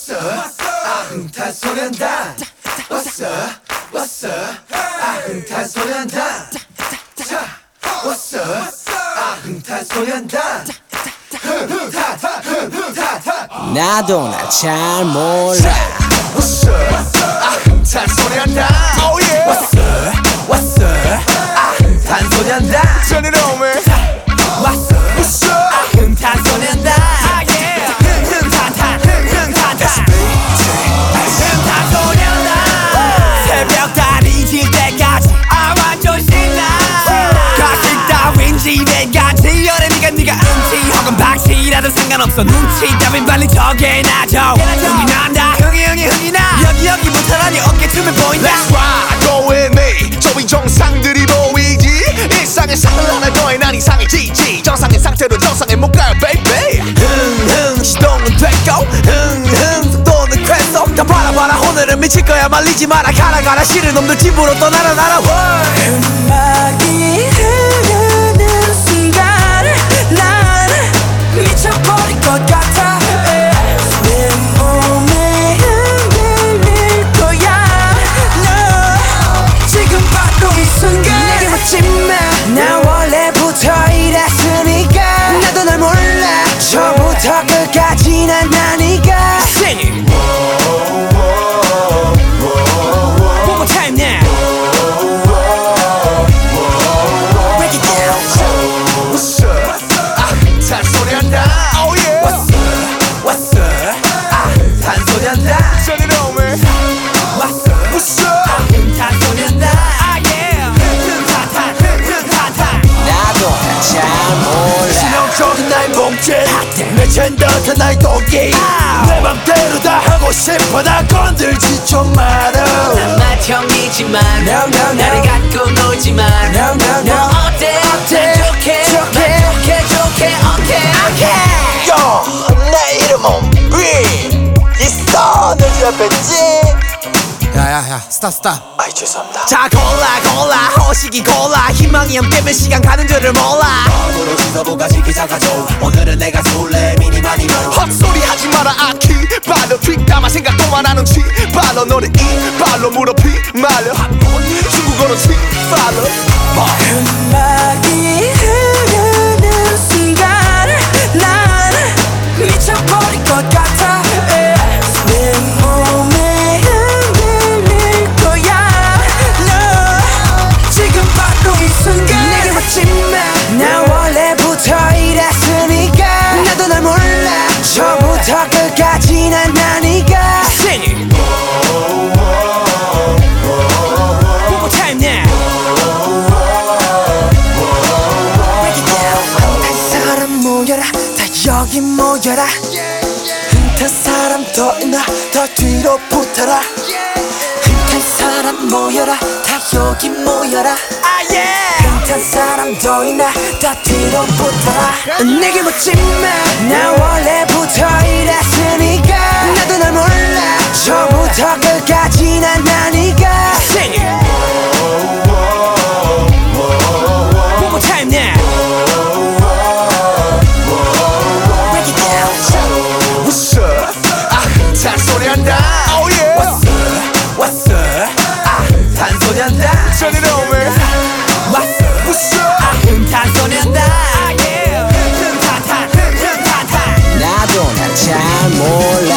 What's up? 흥탄소년단. What's up? What's up? 흥탄소년단. 자, What's up? 흥탄소년단. 나도 날 잘 몰라. What's up? 흥탄소년단. Oh yeah. What's up? What's up? 흥탄소년단. Turn it on, man. What's up? What's up? 흥탄소년단. 새벽 달이 질 때까지 완전 신나. 가식 따윈 집에까지 여름이가 네가 음치 혹은 박치라도 상관없어. 눈치 따윈 빨리 정해놔줘. 흥이 난다. 흥이 나. 여기부터라니 어깨춤을 보인다. Let's ride, go with me. 저위 정상들이 보이지. 일상의 산란할 거에 난 이상해지지. 정상의 상태로 정상에 못 가요, baby. 흥 시동은 됐고 흥 속도는 쾌속. 다 봐라 오늘은 미칠 거야. 말리지 마라. 가라 싫은 놈들 집으로 떠나라. 음악이 흐르는 순간 난 미쳐버릴 것 같아. 내 몸에 흔들릴 거야. 너 지금 바로 이 순간 내게 묻지 마. 난 원래부터 이랬으니까. 나도 널 몰라. 처음부터 끝까지 난 나니까. Sing it. One more time now. Break it down. What's up? 탄소년단. Oh yeah. What's up? What's up? 탄소년단. Turn it on, man. What's up? What's up? 탄소년단. 나도 날 잘 몰라. 치명적인 나의 몸짓 내 젠더한 나의 도끼 내 맘대로 다 하고 싶어. 나 건들지 좀 마라. 난 맏형이지만 No, no, no. 나를 갖고 놀지만 No, no, no. 너 어때? 난 좋게 오케이 요, 내 이름은 비 있어. 내 집 앞에 찐. 야야야 스탑. 아이 죄송합니다. 자 골라 허식이 골라. 희망이 함께면 시간 가는 줄을 몰라. 으로 지서부가 시기 작아져. 오늘은 내가 쏠래 미니마니멀. 헛소리 하지 마라 아키 발로 뒷담화 생각도 안 하는 치 발로 너를 이 발로 무릎이 말려 중국어로 치 발로 음악이 흐르는 순간 난 미쳐버릴 것 같아. 내 몸에 흔들릴 거야. 너 지금 바로 이 순간 내게 묻지 마. 난 원래부터 이랬으니까. 나도 널 몰라. 처음부터 끝까지 난 나니까. Sing it. One more time now. Break it down. 한 사람 모여라. 다 여기 모여라. 한 사람 더 있나. 더 뒤로 붙어라. 한 사람 모여라. 다 여기 모여라. 한 사람 더 있나. 다 뒤로 붙어라. 내게 묻지 마. 난 원래부터 이랬으니까. 나도 널 몰라. 처음부터 끝까지 난 나니까. Sing it. One more time now. Break it down. What's up? 탄소년단. Oh yeah. What's up? What's up? 탄소년단. Turn it on, man. What's up? What's up? 탄소년단. 나도 날 잘 몰라.